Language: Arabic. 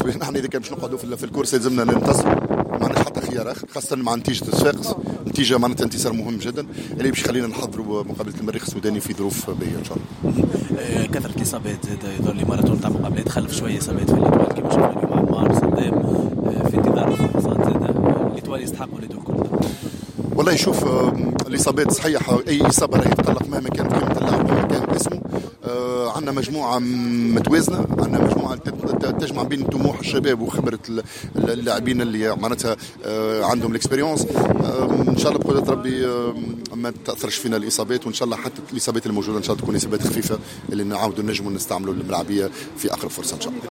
بيه نحن اذا كان باش نقعدوا في الكورس لازمنا ننتصروا، ما عندناش حتى خيار اخر، خاصه مع نتيجه الصفاقس، نتيجه معناتها انتصار مهم جدا اللي باش يخلينا نحضروا مقابله المريخ السوداني في ظروف باهيه ان شاء الله. كثره الاصابات زاد يظهر لي ماراثون تاع مقابلات خلف شويه اصابات في الاتوال كما شفنا اليوم عمار صدام في انتظار الفرصات زاد الاتوال يستحقوا لدول الكل. والله شوف الاصابات صحيحه، اي اصابه راهي تقلق مهما كانت قيمه اللاعب مهما كان اسمه. عندنا مجموعه متوازنه، عندنا مجموعه تجمع بين طموح الشباب وخبره اللاعبين اللي معناتها عندهم الاكسبيريونس. ان شاء الله بقدره ربي ما تاثرش فينا الاصابات، وان شاء الله حتى الاصابات الموجوده ان شاء الله تكون اصابات خفيفه اللي نعاودوا نجموا نستعملوا الملاعبيه في اقرب فرصه ان شاء الله.